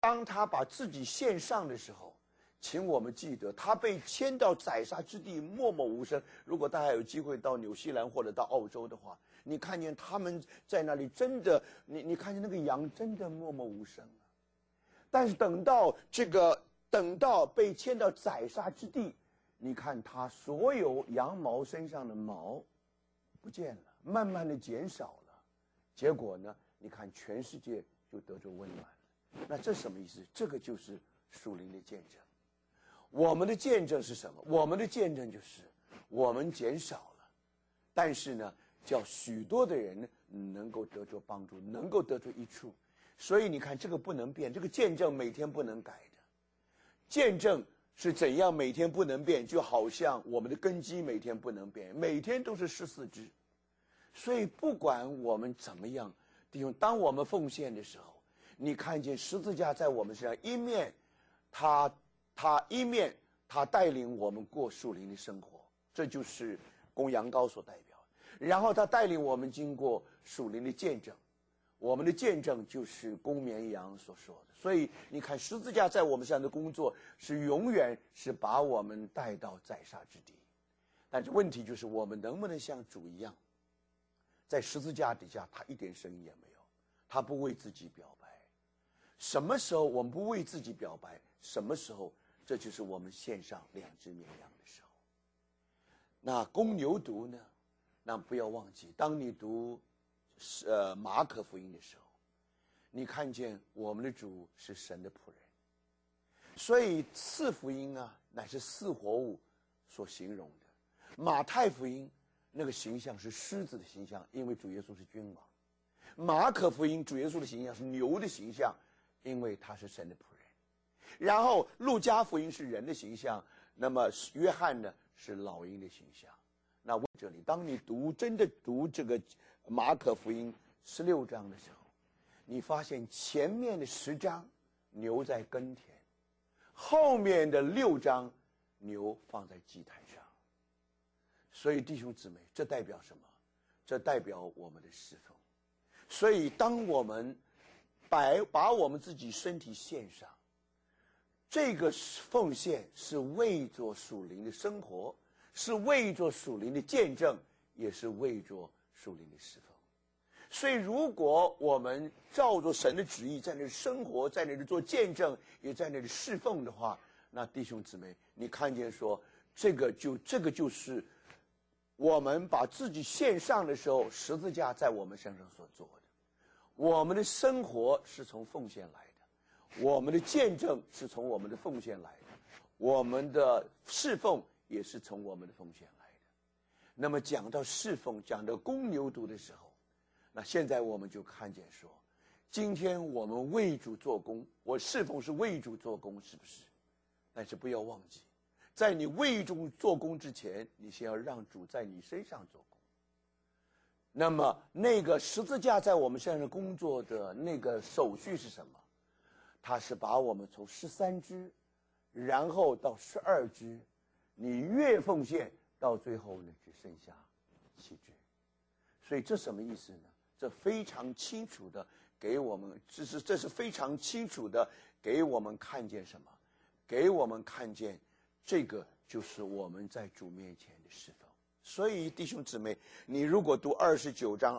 当他把自己献上的时候，请我们记得，他被牵到宰杀之地，默默无声。如果大家有机会到纽西兰或者到澳洲的话，你看见他们在那里真的，你看见那个羊真的默默无声啊。但是等到被牵到宰杀之地，你看他所有羊毛身上的毛不见了，慢慢的减少了。结果呢，你看全世界就得着温暖了。那这什么意思？这个就是属灵的见证。我们的见证是什么？我们的见证就是我们减少了，但是呢，叫许多的人能够得着帮助，能够得出益处。所以你看，这个不能变，这个见证每天不能改的。见证是怎样每天不能变？就好像我们的根基每天不能变，每天都是14支。所以不管我们怎么样，弟兄，当我们奉献的时候，你看见十字架在我们身上，一面他带领我们过属灵的生活，这就是公羊羔所代表的。然后他带领我们经过属灵的见证，我们的见证就是公绵羊所说的。所以你看，十字架在我们身上的工作是永远是把我们带到宰杀之地。但是问题就是，我们能不能像主一样，在十字架底下他一点声音也没有，他不为自己表白。什么时候我们不为自己表白，什么时候这就是我们献上2只绵羊的时候。那公牛犊呢？那不要忘记，当你读马可福音的时候，你看见我们的主是神的仆人。所以4福音啊，乃是4活物所形容的。马太福音那个形象是狮子的形象，因为主耶稣是君王。马可福音主耶稣的形象是牛的形象，因为他是神的仆人。然后路加福音是人的形象，那么约翰呢是老鹰的形象。那这里当你真的读这个马可福音16章的时候，你发现前面的10章牛在耕田，后面的6章牛放在祭坛上。所以弟兄姊妹，这代表什么？这代表我们的侍奉。所以当我们把我们自己身体献上，这个奉献是为着属灵的生活，是为着属灵的见证，也是为着属灵的侍奉。所以如果我们照着神的旨意在那里生活，在那里做见证，也在那里侍奉的话，那弟兄姊妹，你看见说这个就是我们把自己献上的时候，十字架在我们身上所做的。我们的生活是从奉献来的，我们的见证是从我们的奉献来的，我们的侍奉也是从我们的奉献来的。那么讲到侍奉，讲到公牛犊的时候，那现在我们就看见说，今天我们为主做工，我侍奉是为主做工，是不是？但是不要忘记，在你为主做工之前，你先要让主在你身上做工。那么那个十字架在我们身上工作的那个手续是什么？它是把我们从13支，然后到12支，你越奉献，到最后呢只剩下7支。所以这什么意思呢？这非常清楚的给我们，这是非常清楚的给我们看见什么？给我们看见这个就是我们在主面前的侍奉。所以弟兄姊妹，你如果读29章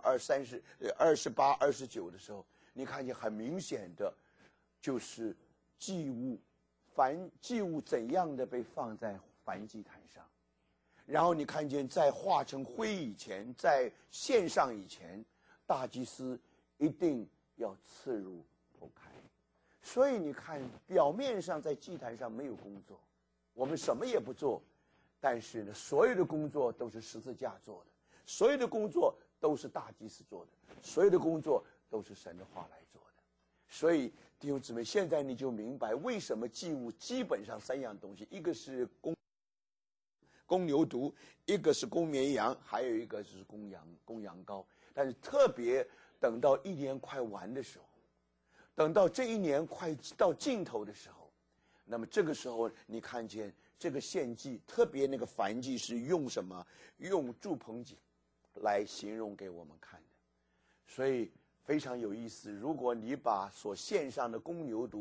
28、29的时候，你看见很明显的就是祭物怎样的被放在燔祭坛上，然后你看见在化成灰以前，在献上以前，大祭司一定要刺入剖开。所以你看，表面上在祭坛上没有工作，我们什么也不做，但是呢，所有的工作都是十字架做的，所有的工作都是大祭司做的，所有的工作都是神的话来做的。所以弟兄姊妹，现在你就明白为什么祭物基本上3样东西，一个是公牛犊，一个是公绵羊，还有一个是公羊羔。但是特别等到1年快完的时候，等到这1年快到尽头的时候，那么这个时候你看见这个献祭，特别那个燔祭是用什么？用祝棚节来形容给我们看的。所以非常有意思，如果你把所献上的公牛犊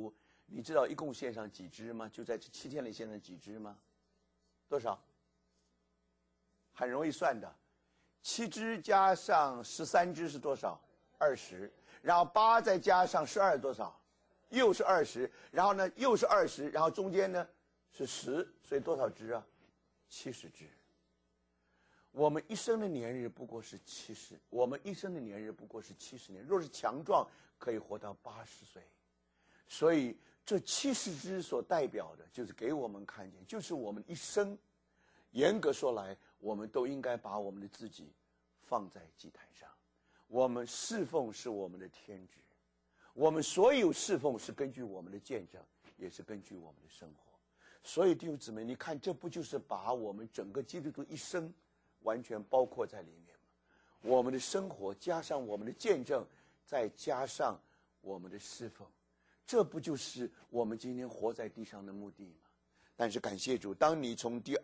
你知道一共献上几只吗？就在这7天里献上几只吗？多少？很容易算的，7只加上13只是多少？20，然后8再加上12多少？又是20，然后呢又是20，然后中间呢是10，所以多少只啊？70只。我们一生的年日不过是70，我们一生的年日不过是70年。若是强壮，可以活到80岁。所以这70只所代表的，就是给我们看见，就是我们一生。严格说来，我们都应该把我们的自己放在祭坛上。我们侍奉是我们的天职，我们所有侍奉是根据我们的见证，也是根据我们的生活。所以弟兄姊妹，你看，这不就是把我们整个基督徒一生完全包括在里面吗？我们的生活加上我们的见证，再加上我们的侍奉，这不就是我们今天活在地上的目的吗？但是感谢主，当你从第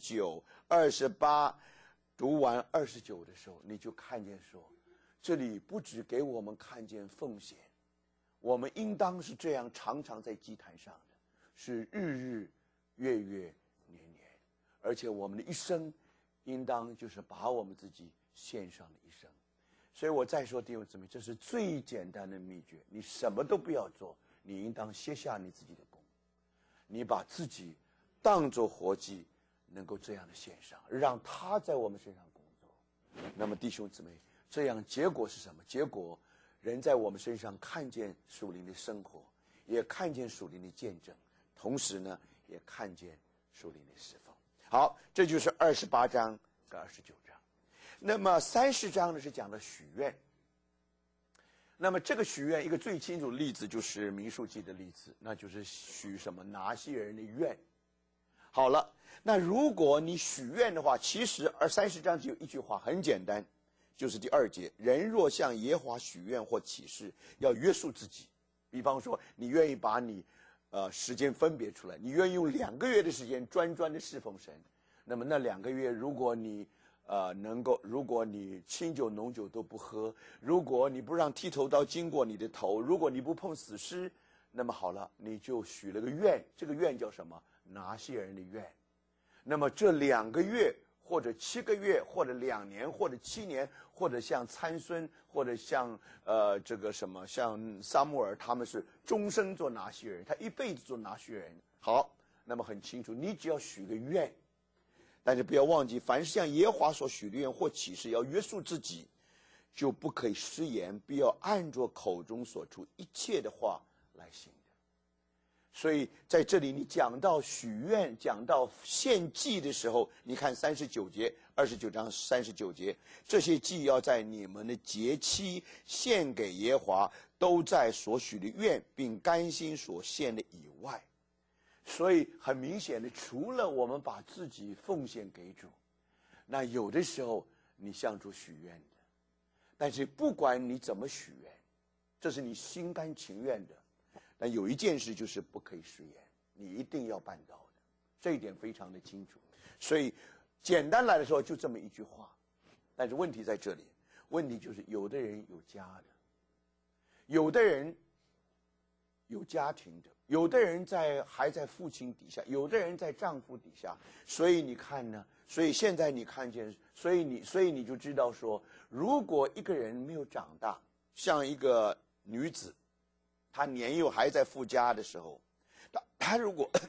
29、28读完29的时候，你就看见说，这里不只给我们看见奉献，我们应当是这样常常在祭坛上的，是日日、月月、年年，而且我们的一生应当就是把我们自己献上的一生。所以我再说弟兄姊妹，这是最简单的秘诀，你什么都不要做，你应当歇下你自己的功，你把自己当作活祭，能够这样的献上，让他在我们身上工作。那么弟兄姊妹，这样结果是什么？结果人在我们身上看见属灵的生活，也看见属灵的见证，同时呢也看见属灵的侍奉。好，这就是28章跟29章。那么30章呢是讲的许愿。那么这个许愿一个最清楚的例子就是民数记的例子，那就是许什么拿西人的愿。好了，那如果你许愿的话，其实30章只有一句话，很简单，就是第2节，人若向耶和华许愿或起誓，要约束自己。比方说你愿意把你时间分别出来，你愿意用2个月的时间专的侍奉神，那么那2个月如果你如果你清酒浓酒都不喝，如果你不让剃头刀经过你的头，如果你不碰死尸，那么好了，你就许了个愿，这个愿叫什么？拿西人的愿。那么这2个月或者7个月或者2年或者7年，或者像参孙或者像这个什么像撒母耳，他们是终生做拿西人，他一辈子做拿西人。好，那么很清楚，你只要许个愿，但是不要忘记，凡是向耶和华所许的愿或起誓，要约束自己，就不可以失言，必要按着口中所出一切的话来行的。所以在这里你讲到许愿，讲到献祭的时候，你看39节，29章39节，这些祭要在你们的节期献给耶和华，都在所许的愿并甘心所献的以外。所以很明显的，除了我们把自己奉献给主，那有的时候你向主许愿的，但是不管你怎么许愿，这是你心甘情愿的，但有一件事就是不可以食言，你一定要办到的，这一点非常的清楚。所以简单来说就这么一句话，但是问题在这里，问题就是有的人有家的，有的人有家庭的，有的人还在父亲底下，有的人在丈夫底下。所以你看呢，所以现在你看见，所以你就知道说，如果一个人没有长大，像一个女子，她年幼还在父家的时候，她如果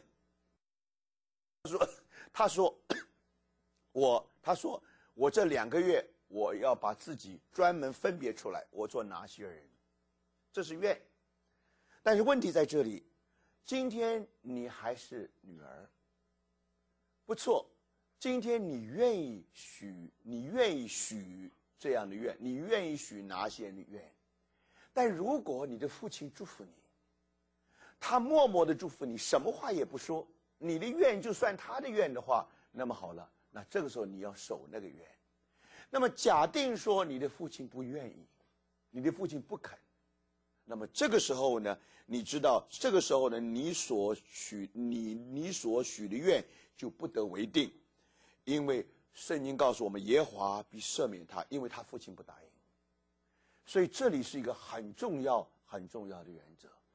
她说我这2个月我要把自己专门分别出来，我做拿西尔人，这是愿。但是问题在这里，今天你还是女儿，不错，今天你愿意许这样的愿，你愿意许拿西人的愿，但如果你的父亲祝福你，他默默的祝福你，什么话也不说，你的愿就算他的愿的话，那么好了，那这个时候你要守那个愿。那么假定说你的父亲不愿意，你的父亲不肯，那么这个时候呢，你知道这个时候呢，你所许的愿就不得为定，因为圣经告诉我们，耶和华必赦免他，因为他父亲不答应。所以这里是一个很重要的原则。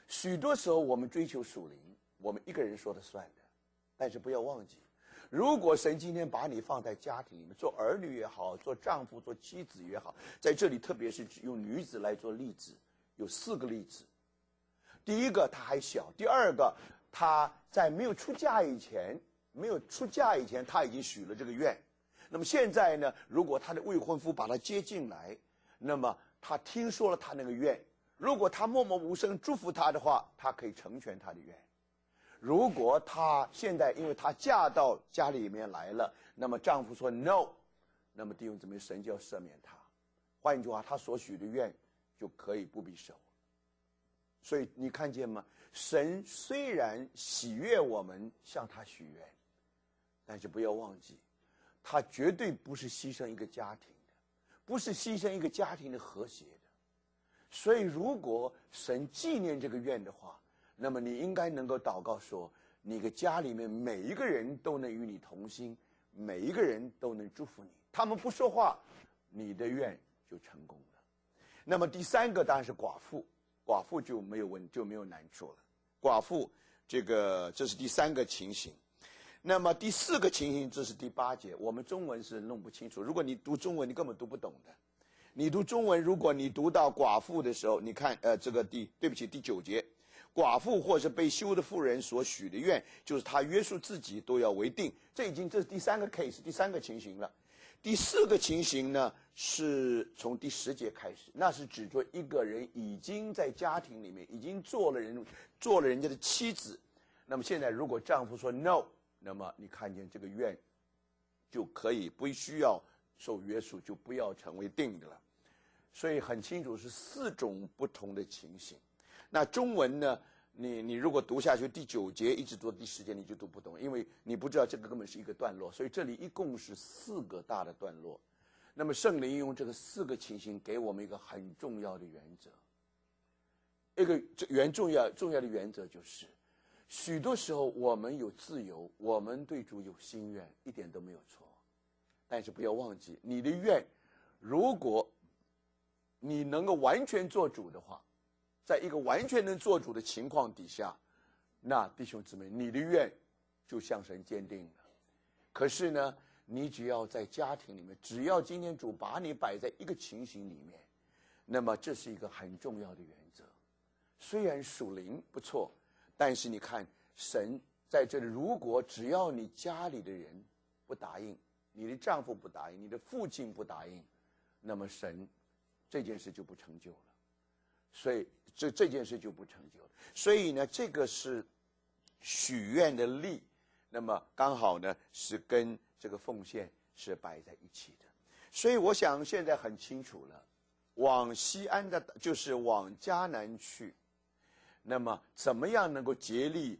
许多时候我们追求属灵，我们一个人说了算的，但是不要忘记，如果神今天把你放在家庭里面，做儿女也好，做丈夫做妻子也好，在这里特别是用女子来做例子，有4个例子。第一个她还小，第二个她在没有出嫁以前她已经许了这个愿。那么现在呢，如果她的未婚夫把她接进来，那么她听说了她那个愿，如果她默默无声祝福她的话，她可以成全她的愿。如果她现在因为她嫁到家里面来了，那么丈夫说 no， 那么弟兄姊妹，神就要赦免她。换一句话，她所许的愿就可以不必守。所以你看见吗？神虽然喜悦我们向他许愿，但是不要忘记，他绝对不是牺牲一个家庭的，不是牺牲一个家庭的和谐的。所以如果神纪念这个愿的话，那么你应该能够祷告说，你的家里面每一个人都能与你同心，每一个人都能祝福你，他们不说话，你的愿就成功了。那么第3个当然是寡妇，寡妇就没有难处了。寡妇这是第3个情形。那么第4个情形，这是第8节，我们中文是弄不清楚，如果你读中文你根本读不懂的。你读中文，如果你读到寡妇的时候，你看第9节，寡妇或是被休的妇人所许的愿，就是她约束自己都要为定。这是第3个 case， 第3个情形了。第4个情形呢，是从第10节开始，那是指着一个人已经在家庭里面已经做了人家的妻子。那么现在如果丈夫说 no， 那么你看见这个愿就可以不需要受约束，就不要成为定的了。所以很清楚是4种不同的情形。那中文呢，你如果读下去第9节一直读到第10节，你就读不懂，因为你不知道这个根本是一个段落。所以这里一共是4个大的段落。那么圣灵用这个4个情形给我们一个很重要的原则，一个重要的原则就是，许多时候我们有自由，我们对主有心愿，一点都没有错。但是不要忘记，你的愿，如果你能够完全做主的话，在一个完全能做主的情况底下，那弟兄姊妹，你的愿就向神坚定了。可是呢，你只要在家庭里面，只要今天主把你摆在一个情形里面，那么这是一个很重要的原则。虽然属灵不错，但是你看神在这里，如果只要你家里的人不答应，你的丈夫不答应，你的父亲不答应，那么神这件事就不成就了。所以这件事就不成就了。所以呢，这个是许愿的力，那么刚好呢是跟这个奉献是摆在一起的。所以我想现在很清楚了，往西安的就是往迦南去，那么怎么样能够竭力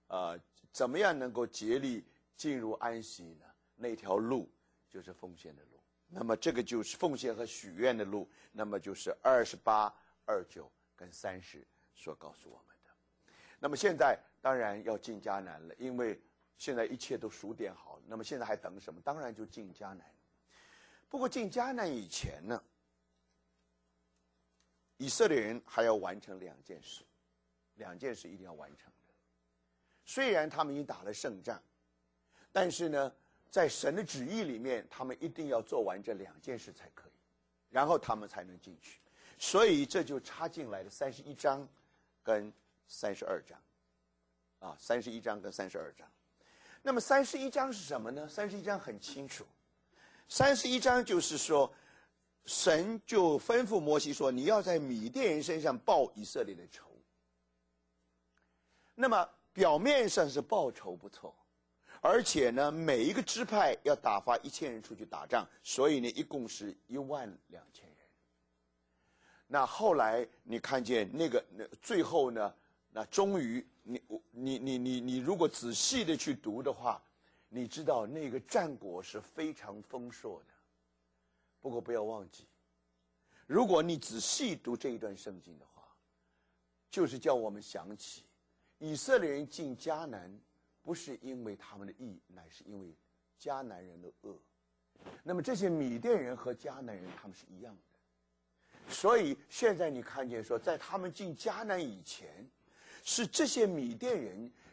进入安息呢？那条路就是奉献的路。那么这个就是奉献和许愿的路，那么就是28、29跟30所告诉我们的。那么现在当然要进迦南了，因为现在一切都数点好了，那么现在还等什么？当然就进迦南。不过进迦南以前呢，以色列人还要完成2件事一定要完成的。虽然他们已经打了胜仗，但是呢，在神的旨意里面，他们一定要做完这2件事才可以，然后他们才能进去。所以这就插进来了31章跟32章，31章跟32章。那么31章是什么呢？31章很清楚，31章就是说，神就吩咐摩西说，你要在米甸人身上报以色列的仇。那么表面上是报仇不错，而且呢，每一个支派要打发1000人出去打仗，所以呢，一共是12000人。那后来你看见最后呢，那终于你如果仔细的去读的话，你知道那个战果是非常丰硕的。不过不要忘记，如果你仔细读这一段圣经的话，就是叫我们想起以色列人进迦南不是因为他们的义，乃是因为迦南人的恶。那么这些米甸人和迦南人他们是一样的。所以现在你看见说，在他们进迦南以前， 是这些米甸人